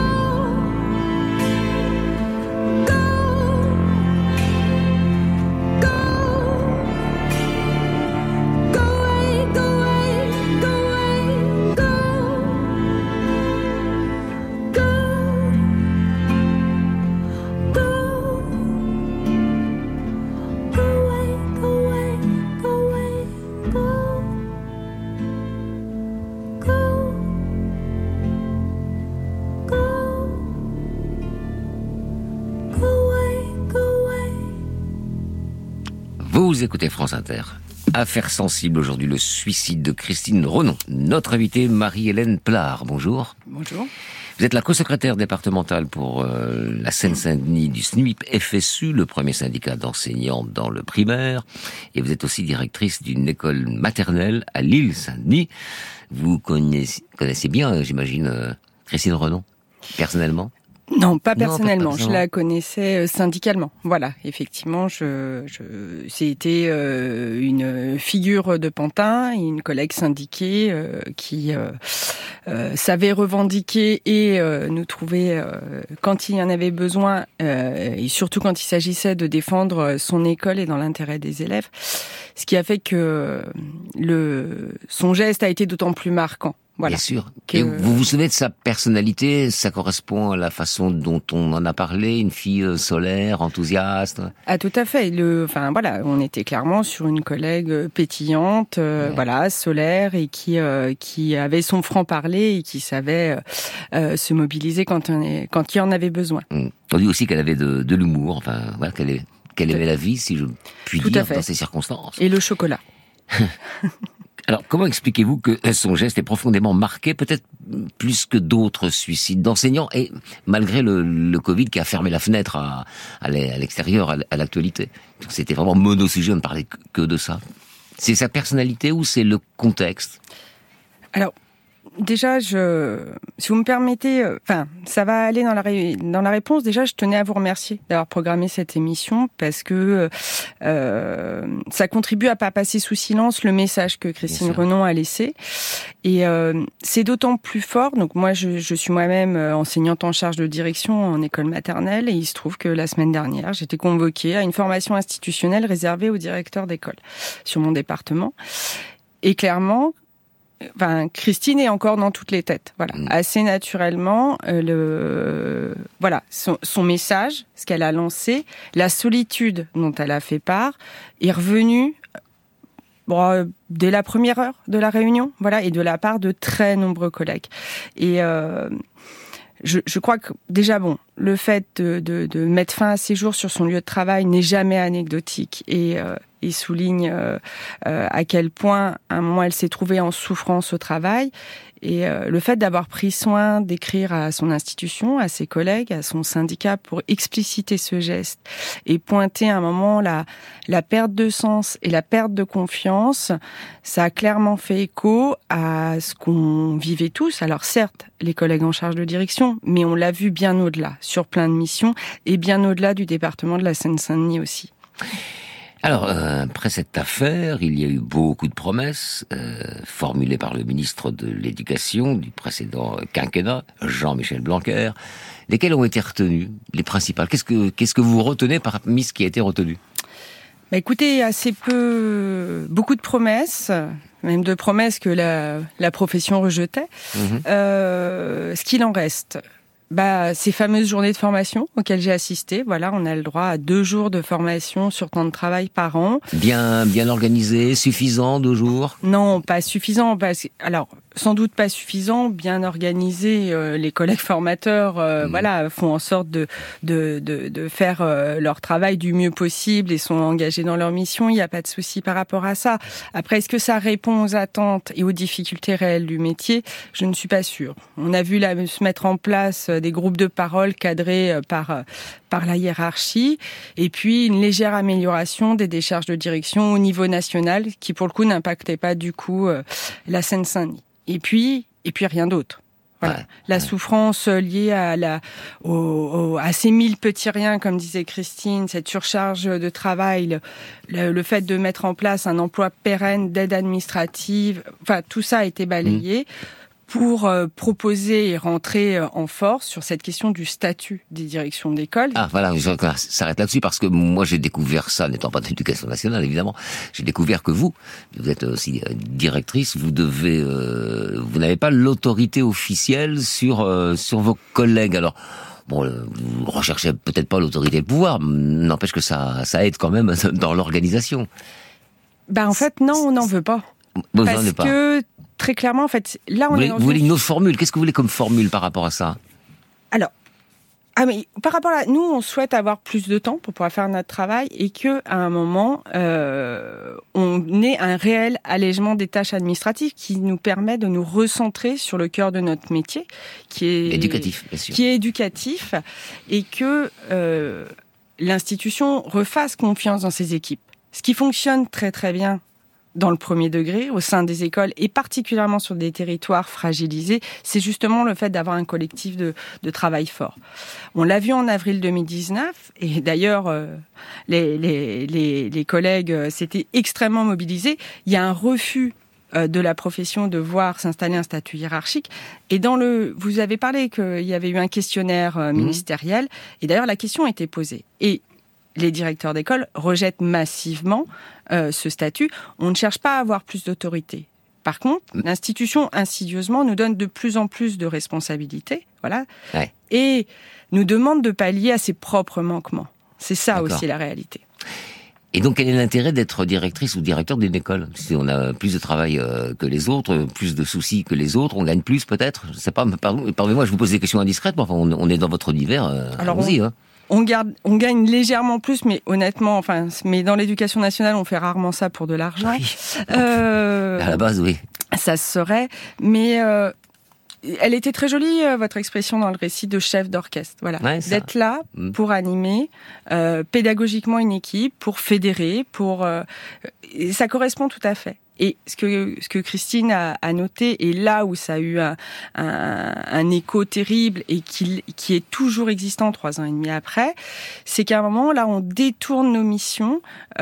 Speaker 8: go away, go away, go away,
Speaker 2: Vous écoutez France Inter. Affaire sensible aujourd'hui, le suicide de Christine Renon. Notre invitée, Marie-Hélène Plard. Bonjour.
Speaker 14: Bonjour.
Speaker 2: Vous êtes la co-secrétaire départementale pour la Seine-Saint-Denis du SNIP-FSU, le premier syndicat d'enseignants dans le primaire. Et vous êtes aussi directrice d'une école maternelle à Lille-Saint-Denis. Vous connaissez bien, j'imagine, Christine Renon, personnellement ?
Speaker 14: Non, pas personnellement. Je la connaissais syndicalement. Voilà, effectivement, c'était une figure de Pantin, une collègue syndiquée qui savait revendiquer et nous trouver quand il y en avait besoin, et surtout quand il s'agissait de défendre son école et dans l'intérêt des élèves. Ce qui a fait que son geste a été d'autant plus marquant. Voilà.
Speaker 2: Bien sûr. Et vous vous souvenez de sa personnalité? Ça correspond à la façon dont on en a parlé, une fille solaire, enthousiaste.
Speaker 14: Ah, tout à fait. On était clairement sur une collègue pétillante, voilà, solaire et qui avait son franc-parler et qui savait se mobiliser quand il en avait besoin.
Speaker 2: On dit aussi qu'elle avait de l'humour, enfin, voilà, qu'elle aimait la vie, si je puis dire, dans ces circonstances.
Speaker 14: Et le chocolat.
Speaker 2: Alors, comment expliquez-vous que son geste est profondément marqué, peut-être plus que d'autres suicides d'enseignants, et malgré le Covid qui a fermé la fenêtre à l'extérieur, à l'actualité? C'était vraiment monosujet, on ne parlait que de ça. C'est sa personnalité ou c'est le contexte?
Speaker 14: Alors, déjà, si vous me permettez, ça va aller dans la réponse. Déjà, je tenais à vous remercier d'avoir programmé cette émission parce que ça contribue à pas passer sous silence le message que Christine Renon a laissé. Et c'est d'autant plus fort. Donc moi, je suis moi-même enseignante en charge de direction en école maternelle et il se trouve que la semaine dernière, j'étais convoquée à une formation institutionnelle réservée aux directeurs d'école sur mon département. Et clairement, Christine est encore dans toutes les têtes. Voilà, assez naturellement, son message, ce qu'elle a lancé, la solitude dont elle a fait part, est revenue dès la première heure de la réunion, voilà, et de la part de très nombreux collègues. Et je crois que déjà le fait de mettre fin à ses jours sur son lieu de travail n'est jamais anecdotique et il souligne à quel point à un moment elle s'est trouvée en souffrance au travail et le fait d'avoir pris soin d'écrire à son institution, à ses collègues, à son syndicat pour expliciter ce geste et pointer à un moment la perte de sens et la perte de confiance, ça a clairement fait écho à ce qu'on vivait tous. Alors certes, les collègues en charge de direction, mais on l'a vu bien au-delà, sur plein de missions et bien au-delà du département de la Seine-Saint-Denis aussi.
Speaker 2: Alors, après cette affaire, il y a eu beaucoup de promesses formulées par le ministre de l'Éducation du précédent quinquennat, Jean-Michel Blanquer. Lesquelles ont été retenues, les principales? Qu'est-ce que vous retenez parmi ce qui a été retenu?
Speaker 14: Écoutez, beaucoup de promesses, même de promesses que la profession rejetait. Ce qu'il en reste, ces fameuses journées de formation auxquelles j'ai assisté. Voilà, on a le droit à 2 jours de formation sur temps de travail par an.
Speaker 2: Bien organisé, suffisant, 2 jours?
Speaker 14: Non, pas suffisant. Alors, sans doute pas suffisant, bien organisé. Les collègues formateurs, font en sorte de faire leur travail du mieux possible et sont engagés dans leur mission. Il n'y a pas de souci par rapport à ça. Après, est-ce que ça répond aux attentes et aux difficultés réelles du métier? Je ne suis pas sûre. On a vu se mettre en place des groupes de parole cadrés par la hiérarchie, et puis une légère amélioration des décharges de direction au niveau national, qui pour le coup n'impactait pas du coup la Seine-Saint-Denis. Et puis rien d'autre. Voilà. La souffrance liée à ces 1000 petits riens, comme disait Christine, cette surcharge de travail, le fait de mettre en place un emploi pérenne d'aide administrative, tout ça a été balayé pour proposer et rentrer en force sur cette question du statut des directions d'école.
Speaker 2: Ah voilà, je s'arrête là-dessus parce que moi j'ai découvert ça, n'étant pas de l'Éducation nationale évidemment, j'ai découvert que vous êtes aussi directrice, vous n'avez pas l'autorité officielle sur vos collègues. Alors vous recherchez peut-être pas l'autorité et le pouvoir, n'empêche que ça aide quand même dans l'organisation.
Speaker 14: En fait non, on n'en veut pas. Parce que très clairement, en fait, là on
Speaker 2: vous voulez une autre formule. Qu'est-ce que vous voulez comme formule par rapport à ça?
Speaker 14: Alors, mais par rapport à nous, on souhaite avoir plus de temps pour pouvoir faire notre travail et que à un moment, on ait un réel allègement des tâches administratives qui nous permet de nous recentrer sur le cœur de notre métier, qui est
Speaker 2: éducatif, bien sûr.
Speaker 14: Qui est éducatif, et que l'institution refasse confiance dans ses équipes. Ce qui fonctionne très très bien dans le premier degré, au sein des écoles, et particulièrement sur des territoires fragilisés, c'est justement le fait d'avoir un collectif de travail fort. On l'a vu en avril 2019, et d'ailleurs, les collègues s'étaient extrêmement mobilisés. Il y a un refus de la profession de voir s'installer un statut hiérarchique. Et vous avez parlé qu'il y avait eu un questionnaire ministériel, et d'ailleurs la question a été posée. Et les directeurs d'école rejettent massivement ce statut. On ne cherche pas à avoir plus d'autorité. Par contre, l'institution, insidieusement, nous donne de plus en plus de responsabilités, voilà, et nous demande de pallier à ses propres manquements. C'est ça aussi la réalité.
Speaker 2: Et donc, quel est l'intérêt d'être directrice ou directeur d'une école ? Si on a plus de travail que les autres, plus de soucis que les autres, on gagne plus peut-être ? Je sais pas, pardonnez-moi, je vous pose des questions indiscrètes, mais enfin, on est dans votre univers, allons-y.
Speaker 14: On gagne légèrement plus, mais honnêtement, mais dans l'éducation nationale, on fait rarement ça pour de l'argent.
Speaker 2: Oui. À la base, oui.
Speaker 14: Ça se serait, mais elle était très jolie, votre expression dans le récit de chef d'orchestre. Voilà, d'être là pour animer pédagogiquement une équipe, pour fédérer, ça correspond tout à fait. Et ce que Christine a noté, et là où ça a eu un écho terrible et qui est toujours existant 3 ans et demi après, c'est qu'à un moment, là, on détourne nos missions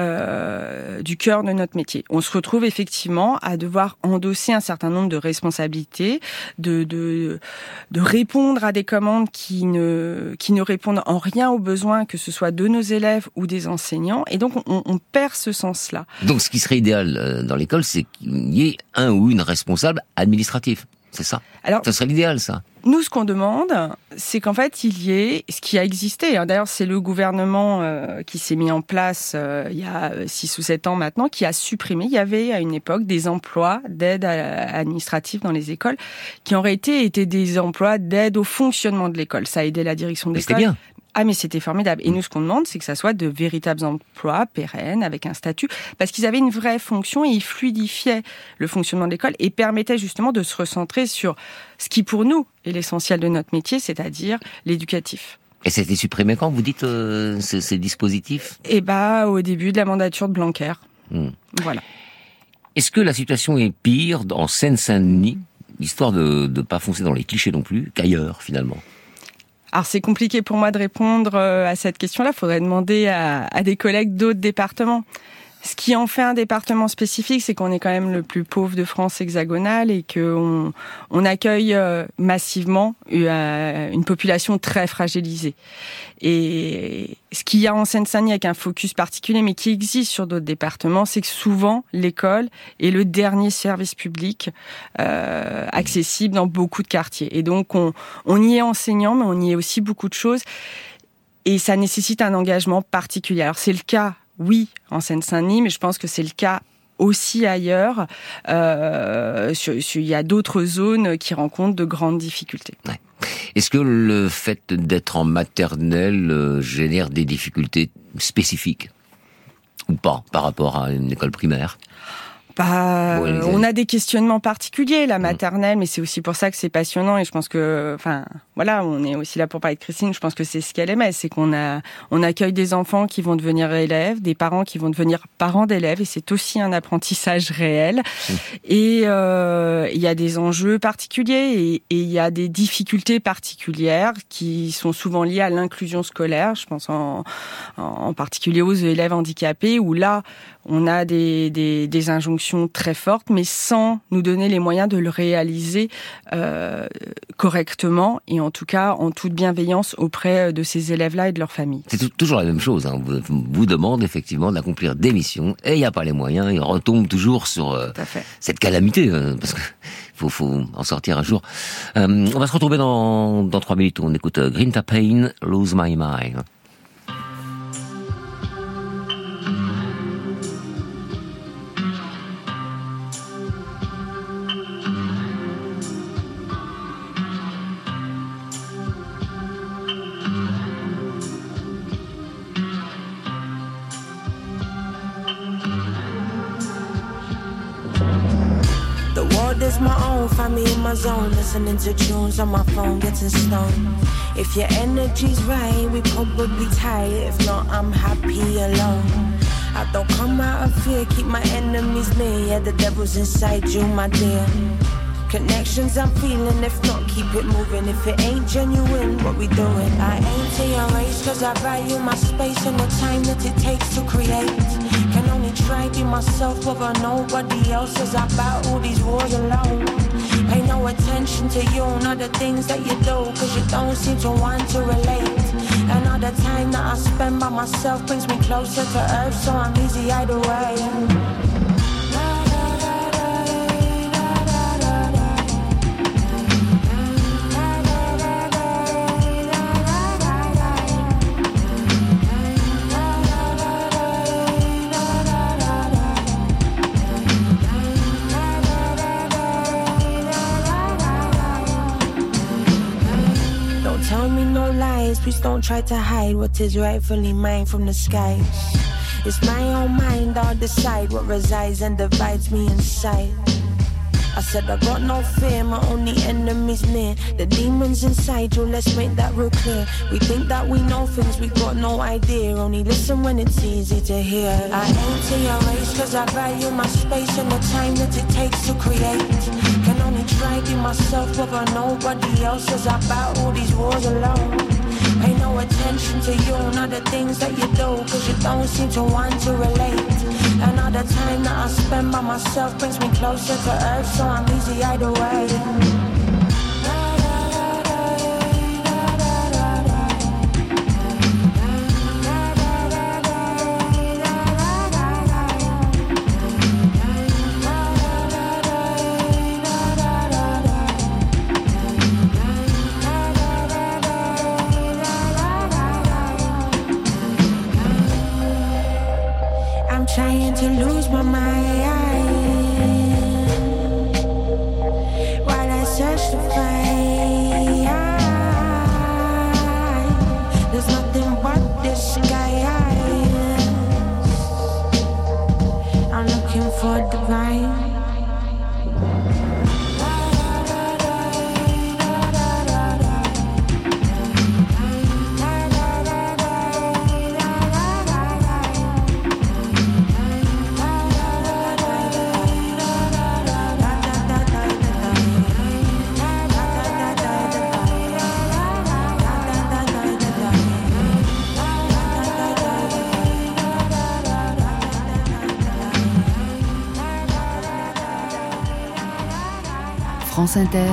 Speaker 14: du cœur de notre métier. On se retrouve effectivement à devoir endosser un certain nombre de responsabilités, de répondre à des commandes qui ne répondent en rien aux besoins, que ce soit de nos élèves ou des enseignants. Et donc, on perd ce sens-là.
Speaker 2: Donc, ce qui serait idéal dans l'école, c'est qu'il y ait un ou une responsable administratif. C'est ça. Alors, ça serait l'idéal, ça.
Speaker 14: Nous, ce qu'on demande, c'est qu'en fait, il y ait ce qui a existé. D'ailleurs, c'est le gouvernement qui s'est mis en place il y a 6 ou 7 ans maintenant, qui a supprimé. Il y avait à une époque des emplois d'aide administrative dans les écoles qui auraient été des emplois d'aide au fonctionnement de l'école. Ça a aidé la direction de l'école.
Speaker 2: C'était bien.
Speaker 14: Ah, mais c'était formidable. Et nous, ce qu'on demande, c'est que ça soit de véritables emplois pérennes, avec un statut, parce qu'ils avaient une vraie fonction et ils fluidifiaient le fonctionnement de l'école et permettaient justement de se recentrer sur ce qui, pour nous, est l'essentiel de notre métier, c'est-à-dire l'éducatif.
Speaker 2: Et ça a été supprimé quand, vous dites, ces dispositifs ?
Speaker 14: Au début de la mandature de Blanquer. Voilà.
Speaker 2: Est-ce que la situation est pire en Seine-Saint-Denis, histoire de ne pas foncer dans les clichés non plus, qu'ailleurs, finalement ?
Speaker 14: Alors c'est compliqué pour moi de répondre à cette question-là. Il faudrait demander à des collègues d'autres départements. Ce qui en fait un département spécifique, c'est qu'on est quand même le plus pauvre de France hexagonale et qu'on accueille massivement une population très fragilisée. Et ce qu'il y a en Seine-Saint-Denis avec un focus particulier, mais qui existe sur d'autres départements, c'est que souvent l'école est le dernier service public accessible dans beaucoup de quartiers. Et donc on y est enseignant, mais on y est aussi beaucoup de choses. Et ça nécessite un engagement particulier. Alors c'est le cas, oui, en Seine-Saint-Denis, mais je pense que c'est le cas aussi ailleurs. Il y a d'autres zones qui rencontrent de grandes difficultés.
Speaker 2: Ouais. Est-ce que le fait d'être en maternelle génère des difficultés spécifiques ou pas par rapport à une école primaire ?
Speaker 14: On a des questionnements particuliers, la maternelle, mais c'est aussi pour ça que c'est passionnant et je pense que, on est aussi là pour parler de Christine, je pense que c'est ce qu'elle aimait, c'est qu'on accueille des enfants qui vont devenir élèves, des parents qui vont devenir parents d'élèves et c'est aussi un apprentissage réel. Et il y a des enjeux particuliers et il y a des difficultés particulières qui sont souvent liées à l'inclusion scolaire, je pense en particulier aux élèves handicapés où là, on a des injonctions très fortes, mais sans nous donner les moyens de le réaliser correctement et en tout cas en toute bienveillance auprès de ces élèves-là et de leurs familles.
Speaker 2: C'est toujours la même chose. On vous demande effectivement d'accomplir des missions et il n'y a pas les moyens. Il retombe toujours sur cette calamité parce que faut en sortir un jour. On va se retrouver dans 3 minutes. On écoute Greta Payne, Lose My Mind.
Speaker 15: It's my own, find me in my zone, listening to tunes on my phone, getting stoned. If your energy's right, we probably tight. If not, I'm happy alone. I Don't come out of fear, keep my enemies near. Yeah, the devil's inside you, my dear. Connections I'm feeling, if not, keep it moving. If it ain't genuine, what we doing? I aim to your race, cause I value my space and the time that it takes to create. Can only try be myself over nobody else as I battle these wars alone. Pay no attention to you, not the things that you do, cause you don't seem to want to relate. And all the time that I spend by myself brings me closer to earth, so I'm easy either way. Tell me no lies, please don't try to hide what is rightfully mine from the skies. It's my own mind, I'll decide what resides and divides me inside. I said I got no fear, my only enemy's near. The demons inside you, let's make that real clear. We think that we know things, we got no idea. Only listen when it's easy to hear. I aim to your race cause I value my space and the time that it takes to create. Can only try be myself over nobody else as I battle these wars alone. Pay no attention to you, not the things that you do, cause you don't seem to want to relate. And all the time that I spend by myself brings me closer to earth, so I'm easy either way. Trying to lose my mind while I search to find. There's nothing but the sky. I'm looking for divine.
Speaker 1: France Inter,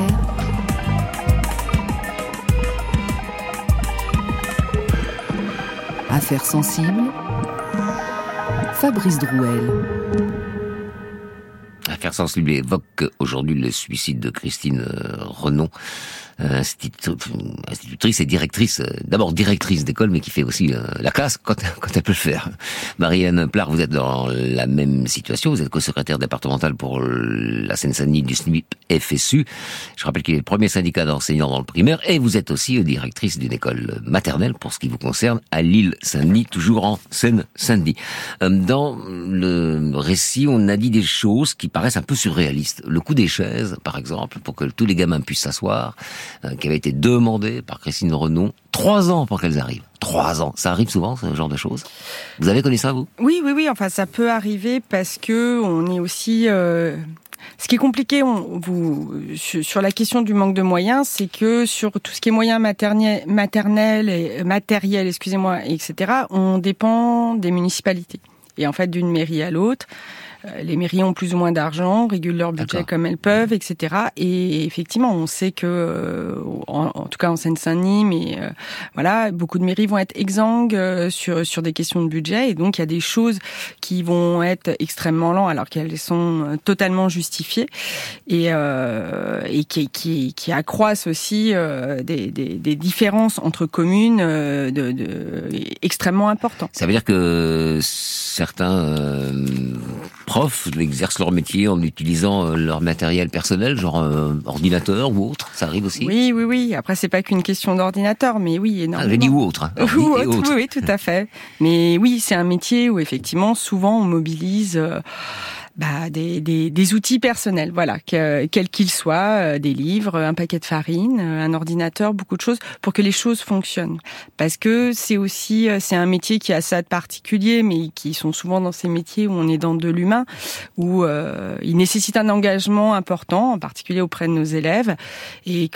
Speaker 1: Affaires sensibles, Fabrice Drouel.
Speaker 2: Affaires sensibles évoque aujourd'hui le suicide de Christine Renon, institutrice et directrice, d'abord directrice d'école, mais qui fait aussi la classe quand elle peut le faire. Marianne Plard, vous êtes dans la même situation, vous êtes co-secrétaire départementale pour la Seine-Saint-Denis du SNUIP FSU. Je rappelle qu'il est le premier syndicat d'enseignants dans le primaire, et vous êtes aussi directrice d'une école maternelle, pour ce qui vous concerne, à L'Île-Saint-Denis, toujours en Seine-Saint-Denis. Dans le récit, on a dit des choses qui paraissent un peu surréalistes. Le coup des chaises, par exemple, pour que tous les gamins puissent s'asseoir, qui avait été demandé par Christine Renon, 3 ans pour qu'elles arrivent. 3 ans. Ça arrive souvent, ce genre de choses. Vous avez connu ça, vous ?
Speaker 14: Oui. Enfin, ça peut arriver parce que on est aussi... Ce qui est compliqué sur la question du manque de moyens, c'est que sur tout ce qui est moyens matériels, etc., on dépend des municipalités. Et en fait, d'une mairie à l'autre, les mairies ont plus ou moins d'argent, régulent leur budget comme elles peuvent, etc. Et effectivement, on sait que, en tout cas en Seine-Saint-Denis, mais voilà, beaucoup de mairies vont être exsangues sur des questions de budget, et donc il y a des choses qui vont être extrêmement lentes alors qu'elles sont totalement justifiées, et qui accroissent aussi des différences entre communes extrêmement importantes.
Speaker 2: Ça veut dire que certains profs exercent leur métier en utilisant leur matériel personnel, genre ordinateur ou autre, ça arrive aussi ?
Speaker 14: Oui. Après, c'est pas qu'une question d'ordinateur, mais oui, énormément.
Speaker 2: J'ai dit ou autre. Hein.
Speaker 14: Oui, tout à fait. Mais oui, c'est un métier où effectivement, souvent, on mobilise des outils personnels, voilà, quels qu'ils soient, des livres, un paquet de farine, un ordinateur, beaucoup de choses pour que les choses fonctionnent. Parce que c'est un métier qui a ça de particulier, mais qui sont souvent dans ces métiers où on est dans de l'humain, où il nécessite un engagement important, en particulier auprès de nos élèves, et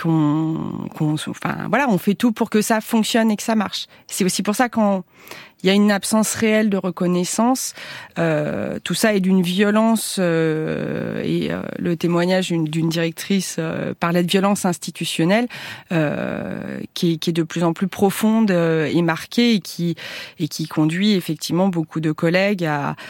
Speaker 14: on fait tout pour que ça fonctionne et que ça marche. C'est aussi pour ça quand il y a une absence réelle de reconnaissance, tout ça est d'une violence, et le témoignage d'une directrice parlait de violence institutionnelle qui est de plus en plus profonde et marquée, et qui conduit effectivement beaucoup de collègues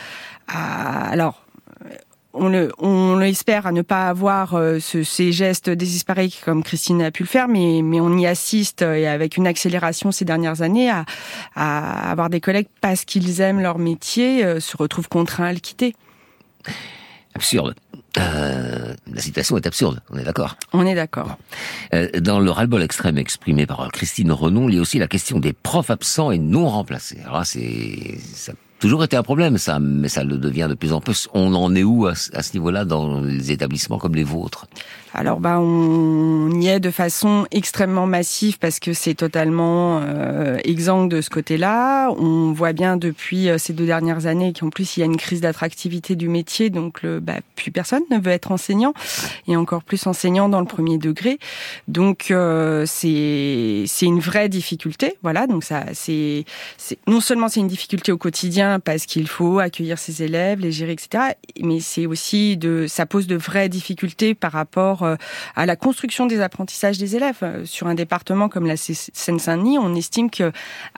Speaker 14: alors on l'espère à ne pas avoir ces gestes désespérés comme Christine a pu le faire, mais on y assiste, et avec une accélération ces dernières années, à avoir des collègues, parce qu'ils aiment leur métier, se retrouvent contraints à le quitter.
Speaker 2: Absurde. La situation est absurde, on est d'accord?
Speaker 14: On est d'accord.
Speaker 2: Dans le ras-le-bol extrême exprimé par Christine Renon, il y a aussi la question des profs absents et non remplacés. Alors là, ça a toujours été un problème, ça, mais ça le devient de plus en plus. On en est où à ce niveau-là dans les établissements comme les vôtres?
Speaker 14: Alors on y est de façon extrêmement massive, parce que c'est totalement exsangue de ce côté-là. On voit bien depuis ces 2 dernières années qu'en plus il y a une crise d'attractivité du métier, donc plus personne ne veut être enseignant, et encore plus enseignant dans le premier degré. Donc c'est une vraie difficulté. Voilà, donc c'est non seulement c'est une difficulté au quotidien parce qu'il faut accueillir ses élèves, les gérer, etc. Mais c'est aussi ça pose de vraies difficultés par rapport à la construction des apprentissages des élèves. Sur un département comme la Seine-Saint-Denis, on estime que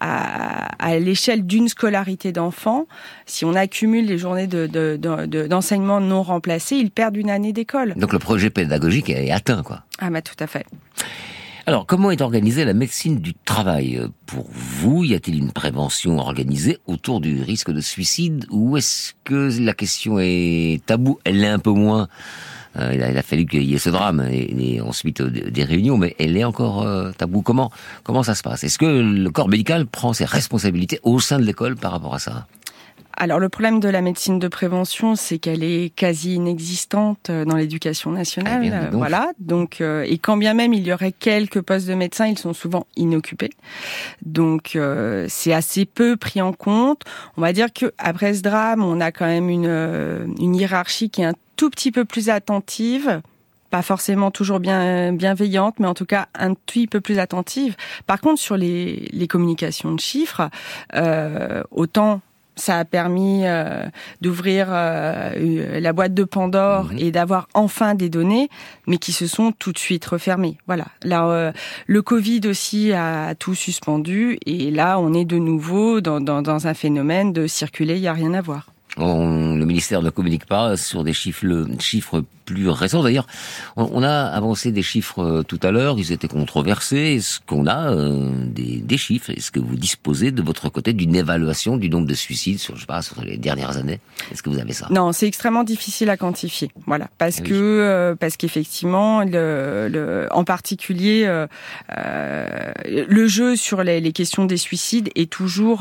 Speaker 14: à l'échelle d'une scolarité d'enfants, si on accumule les journées d'enseignement non remplacées, ils perdent une année d'école.
Speaker 2: Donc le projet pédagogique est atteint, quoi.
Speaker 14: Ah tout à fait.
Speaker 2: Alors, comment est organisée la médecine du travail pour vous? Y a-t-il une prévention organisée autour du risque de suicide, ou est-ce que la question est taboue? Elle l'est un peu moins. Il a fallu qu'il y ait ce drame et ensuite des réunions, mais elle est encore taboue. Comment ça se passe? Est-ce que le corps médical prend ses responsabilités au sein de l'école par rapport à ça?
Speaker 14: Alors le problème de la médecine de prévention, c'est qu'elle est quasi inexistante dans l'éducation nationale. Voilà. Donc et quand bien même il y aurait quelques postes de médecins, ils sont souvent inoccupés. Donc c'est assez peu pris en compte. On va dire que après ce drame, on a quand même une hiérarchie qui est un tout petit peu plus attentive. Pas forcément toujours bienveillante, mais en tout cas un petit peu plus attentive. Par contre, sur les communications de chiffres, autant ça a permis d'ouvrir la boîte de Pandore et d'avoir enfin des données, mais qui se sont tout de suite refermées. Voilà. Là, le Covid aussi a tout suspendu, et là, on est de nouveau dans un phénomène de circuler, il n'y a rien à voir.
Speaker 2: Le ministère ne communique pas sur des chiffres plus récents. D'ailleurs, on a avancé des chiffres tout à l'heure, ils étaient controversés. Est-ce qu'on a des chiffres? Est-ce que vous disposez de votre côté d'une évaluation du nombre de suicides sur les dernières années? Est-ce que vous avez ça?
Speaker 14: Non, c'est extrêmement difficile à quantifier. Voilà, parce qu'effectivement, en particulier, le jeu sur les questions des suicides est toujours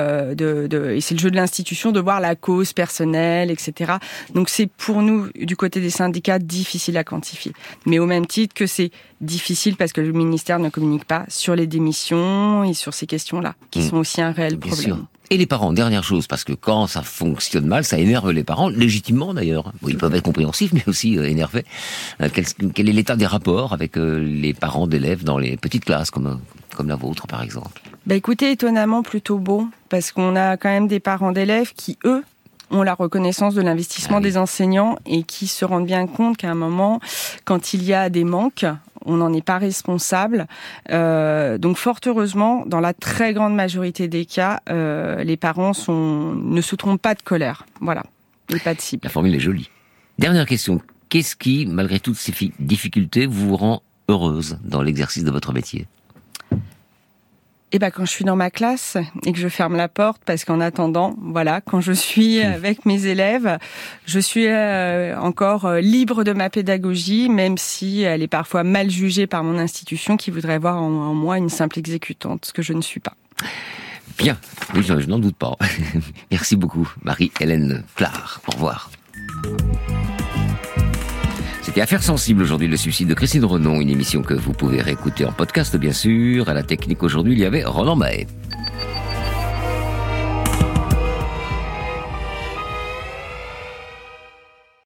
Speaker 14: et c'est le jeu de l'institution de voir la cause personnelle, etc. Donc c'est pour nous, du côté des syndicats, difficile à quantifier. Mais au même titre que c'est difficile parce que le ministère ne communique pas sur les démissions et sur ces questions-là, qui sont aussi un réel problème.
Speaker 2: Sûr. Et les parents, dernière chose, parce que quand ça fonctionne mal, ça énerve les parents, légitimement d'ailleurs. Bon, ils peuvent être compréhensifs, mais aussi énervés. Quel est l'état des rapports avec les parents d'élèves dans les petites classes, comme la vôtre, par exemple?
Speaker 14: Écoutez, étonnamment plutôt bon, parce qu'on a quand même des parents d'élèves qui, eux, ont la reconnaissance de l'investissement des enseignants, et qui se rendent bien compte qu'à un moment, quand il y a des manques, on n'en est pas responsable. Donc fort heureusement, dans la très grande majorité des cas, les parents ne se trompent pas de colère. Voilà, et pas de cible.
Speaker 2: La formule est jolie. Dernière question. Qu'est-ce qui, malgré toutes ces difficultés, vous rend heureuse dans l'exercice de votre métier?
Speaker 14: Quand je suis dans ma classe et que je ferme la porte, parce qu'en attendant, voilà, quand je suis avec mes élèves, je suis encore libre de ma pédagogie, même si elle est parfois mal jugée par mon institution, qui voudrait voir en moi une simple exécutante, ce que je ne suis pas.
Speaker 2: Bien, oui, je n'en doute pas. Merci beaucoup, Marie-Hélène Clare. Au revoir. C'était Affaires sensibles aujourd'hui, le suicide de Christine Renon, une émission que vous pouvez réécouter en podcast bien sûr. À la technique aujourd'hui, il y avait Roland Mahé.